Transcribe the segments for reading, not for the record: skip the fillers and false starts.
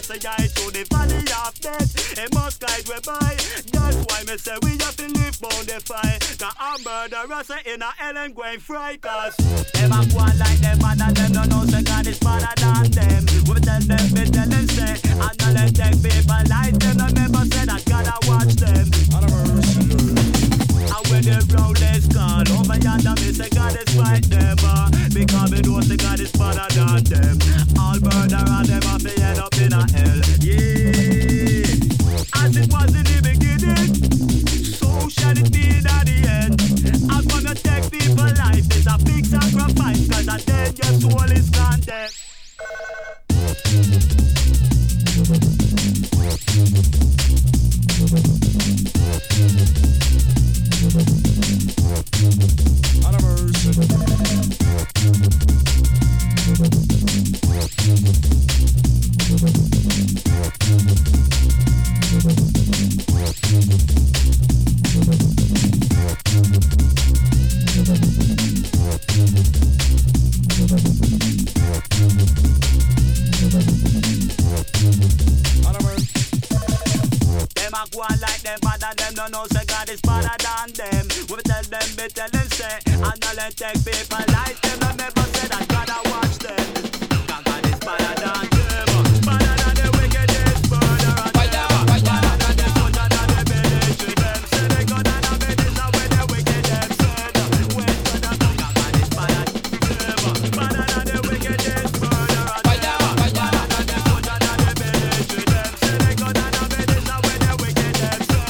say I through the valley of death. It must guide we by. That's why me say we have to live on the fight. Cause our murderers are in a hell and going fry. Cause them a go on like them and them don't know say God is better than them. We tell them say and now let take people like them. Don't never say that God I watch them. And when the road is gone over yonder me say God is fight them. Because me know say God is better than them. All murderers them have to end up in a hell. Yeah. As it was in the beginning, so shall it be in the end. I'm gonna take people life. It's a big sacrifice. Cause I then your soul is condemned. Don't know say God is better than them. We tell them say, and now let take people like them. Don't never say that God I watch them. God is better than them. Better than the wickedest murderer. Better than the soldier than the military them. Say they go down and make this up when the wicked them said. When God is better than them. Better than the wickedest murderer. Better than the soldier than the military them. Say they go down and make this up when the wicked them said.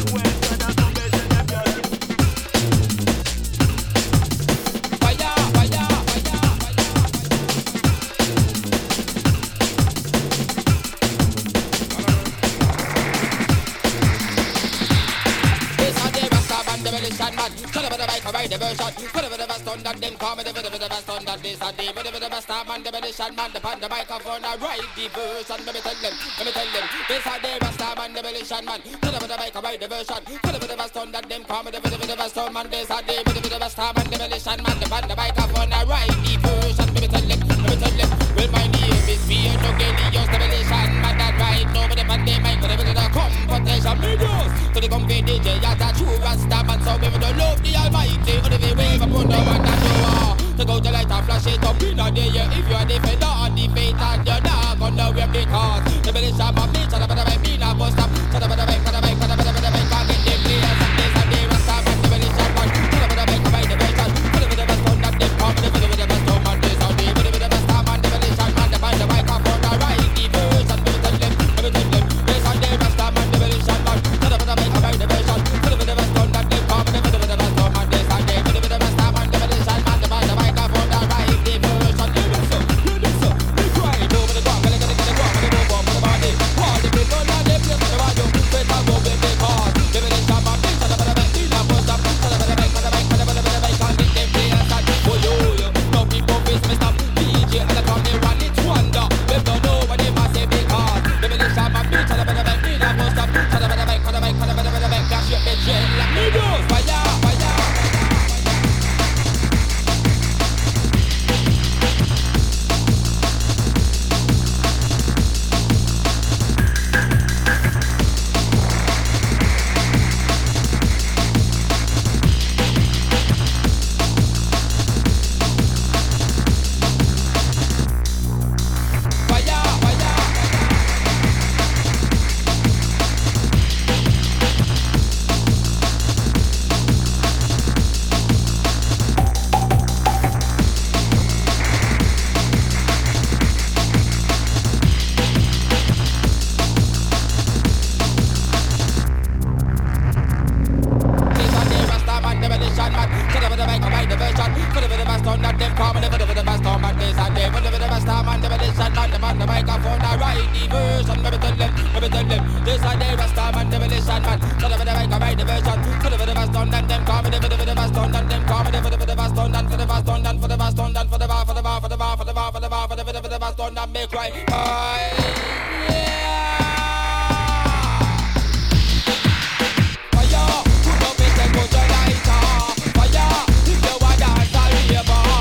The version, whatever the best on that, then come with the best on that. This and the best man, the medicine man, the pan the microphone, I write the version. Let me tell them, this and the best man, the medicine man, whatever the mic, I write the version, whatever the best on that, then come with the best on man. This and the best man, the medicine man, the pan the microphone, I write the version. Let me tell them, well my name is Fear No Gelios, the medicine man, that right now with the pan the mic, whatever the competition, me goes to the company DJ, as a true rasta man, so we don't love the Almighty. On the wave up on the one that you are. To go to light and flash it up in a day. If you are the defender on the fate and you're not gonna wear the cause. The village of my bitch, and the better be not bust up. To the better make, can't get them players. And this and they rest up at the village of one. To the better make, the version. To the best one that they come. To the best of man, this and they. To the best time and the village and man. The band, the microphone, the right, the version. Let me tell them. This and they rest up and the village and man. To the better make, the version. To the best one that they come. To the best of man, this and they.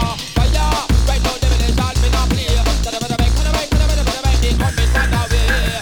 Fire,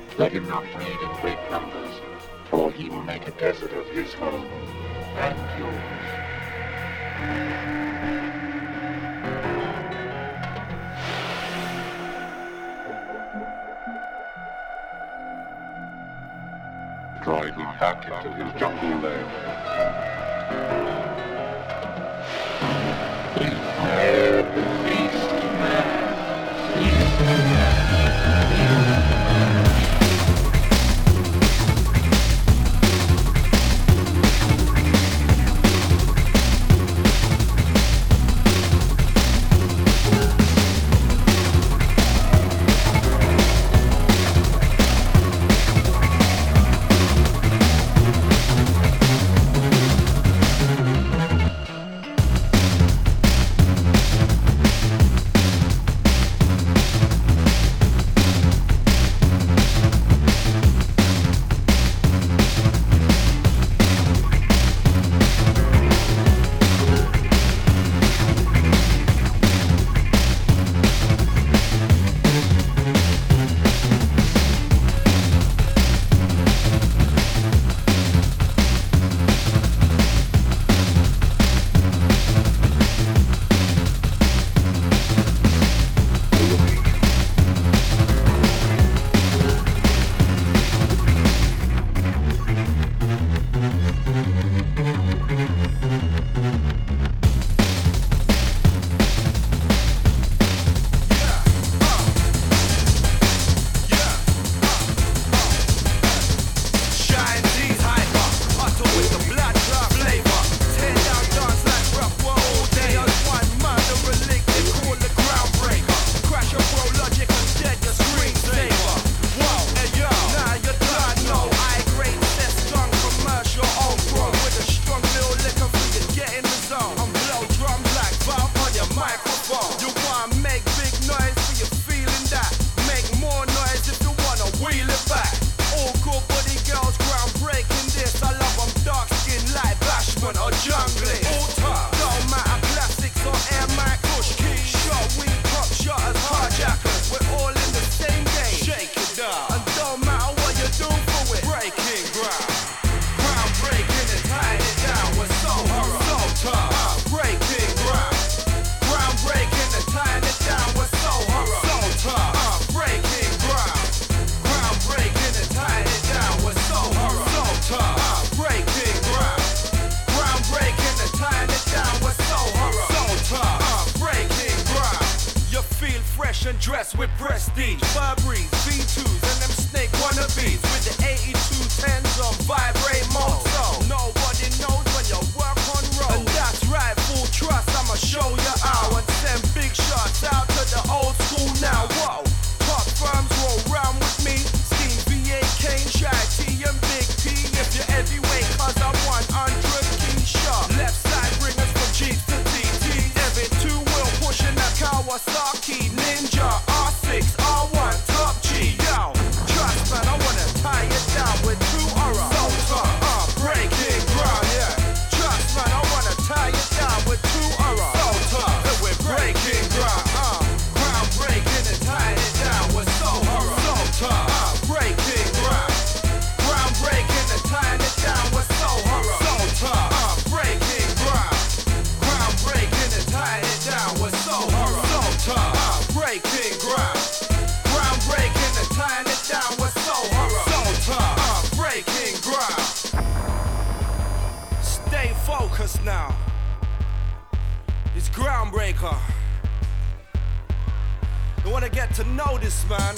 Let him not breed in great numbers, or he will make a desert of his home and yours. Drive him back into his jungle lair. Prepare the beast man. Dressed with prestige, Burberry, V2s, and them snake wannabes with the 8210s on vibrate mode. So nobody knows when you work on road. And that's right, full trust, I'ma show you how. And send big shots out to the old school now. Whoa, top firms roll round with me. Scheme VA, Kane, Shy T, and Big T. If you're heavyweight, cause I'm 100 key shot. Left side bring us from Jeeps to TTs. Every two-wheel pushing that Kawasaki Ninja. R6, R1, top G, yo. Trust man, I wanna tie it down with two aura. Breaking ground, yeah. Trust man, I wanna tie it down with two aura. And we're breaking ground, ground breaking and tying it down with soul horror. Breaking ground, ground breaking and tying it down with soul horror. Breaking ground, ground breaking and tying it down with soul horror. Breaking ground, ground breaking and tying it down with soul horror. Breaking ground. Stay focused now. It's Groundbreaker. You wanna get to know this man?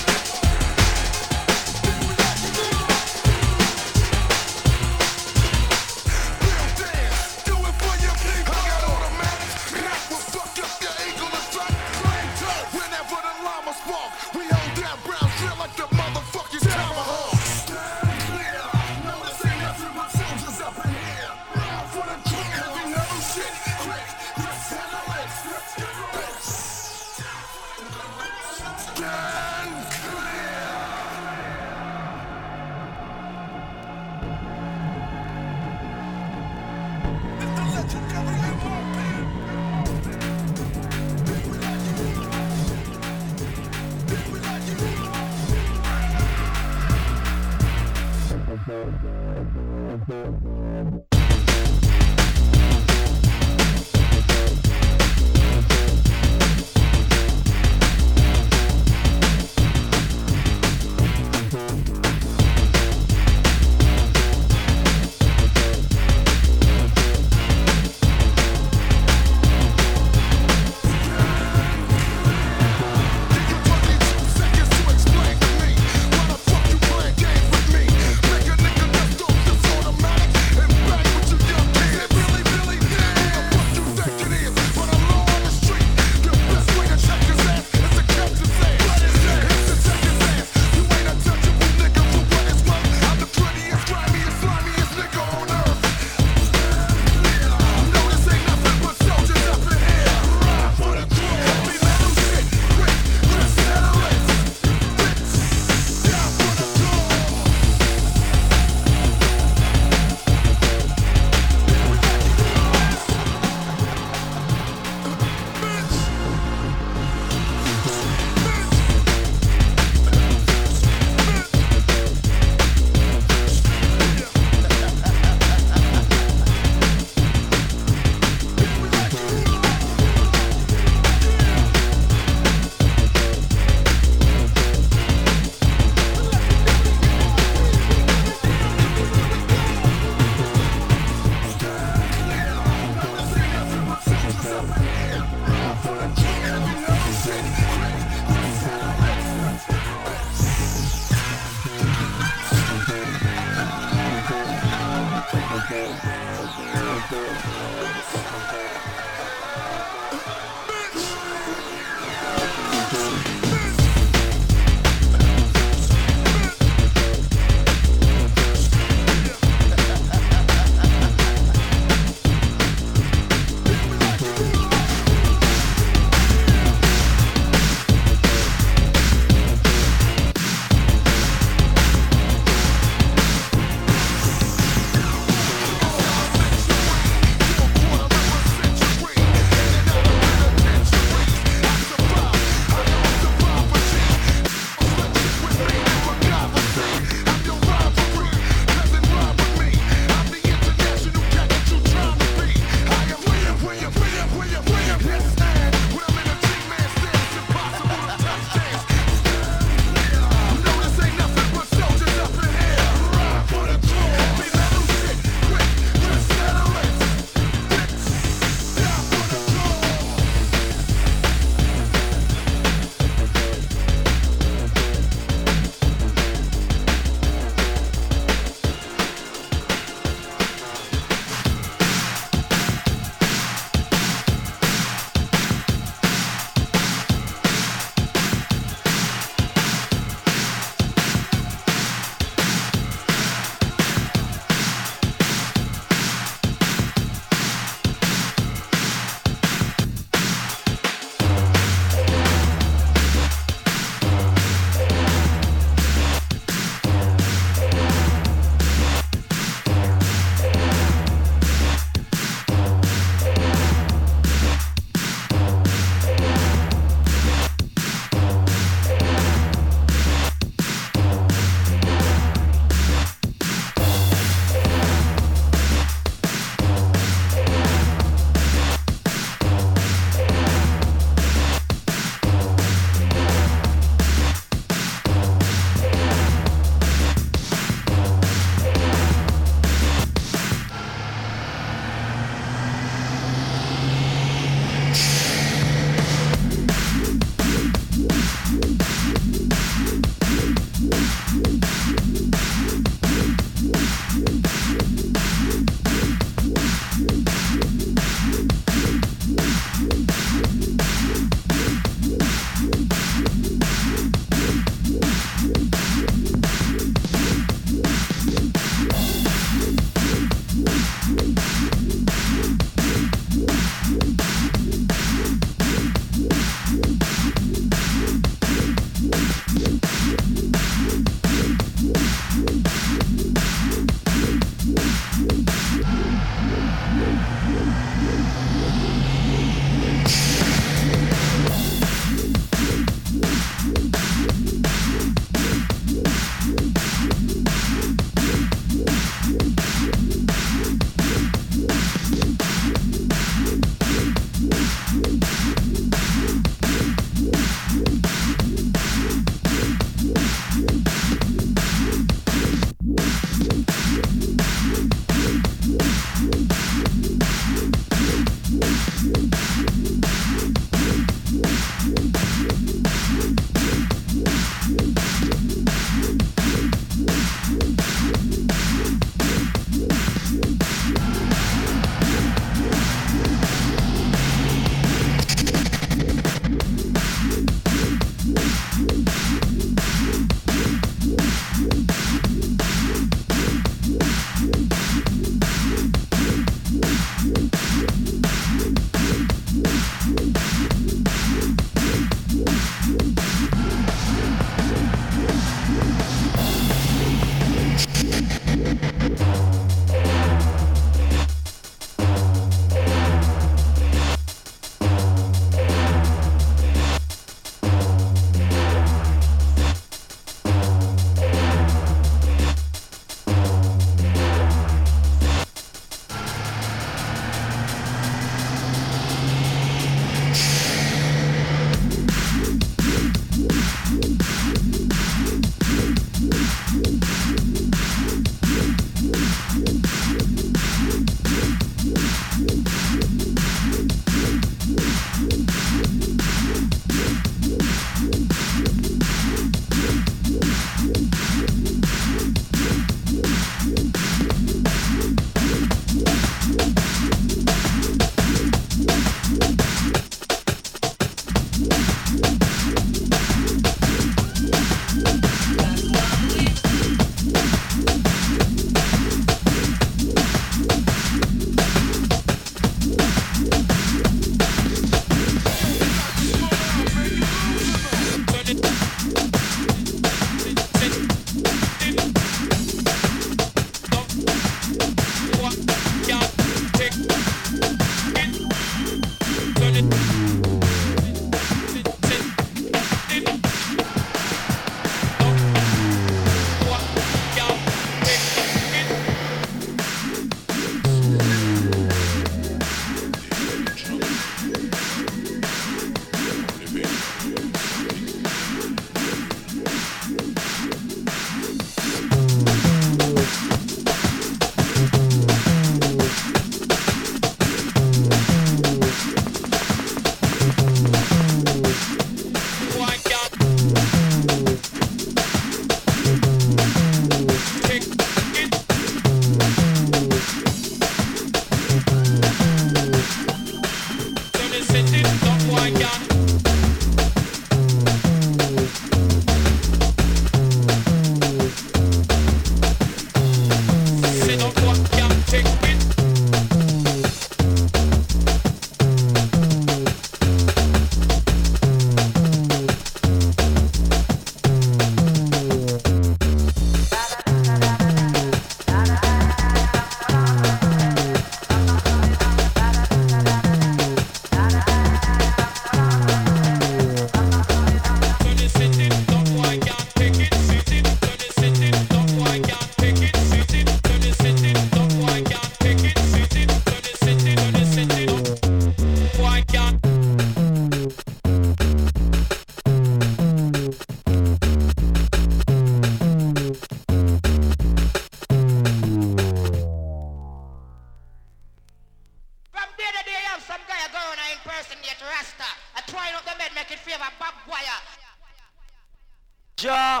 Jah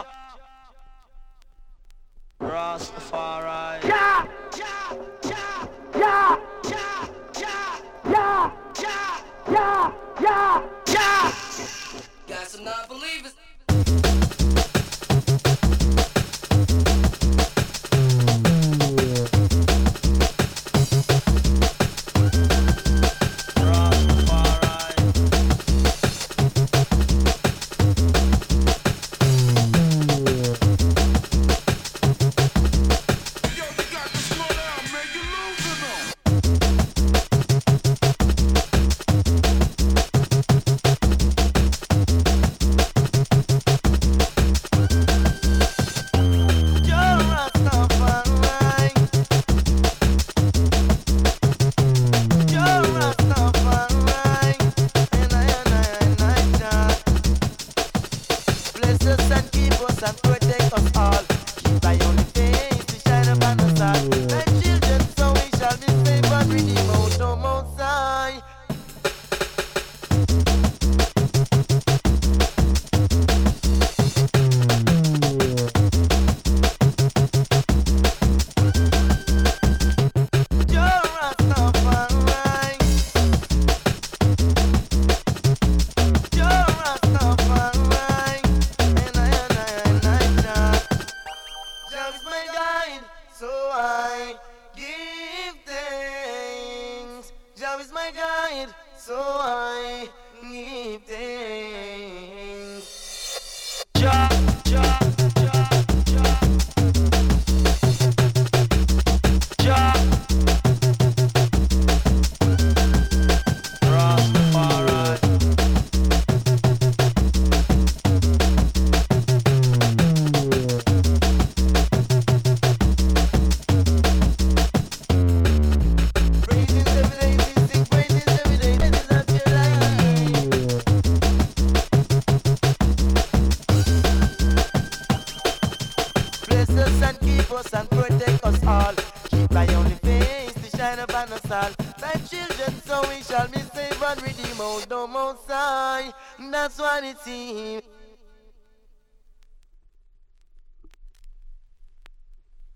Rastafari. Jah, Jah, Jah, Jah, Jah, Jah, Jah, Jah, Jah, Jah. Got some non-believers. That's what it seems.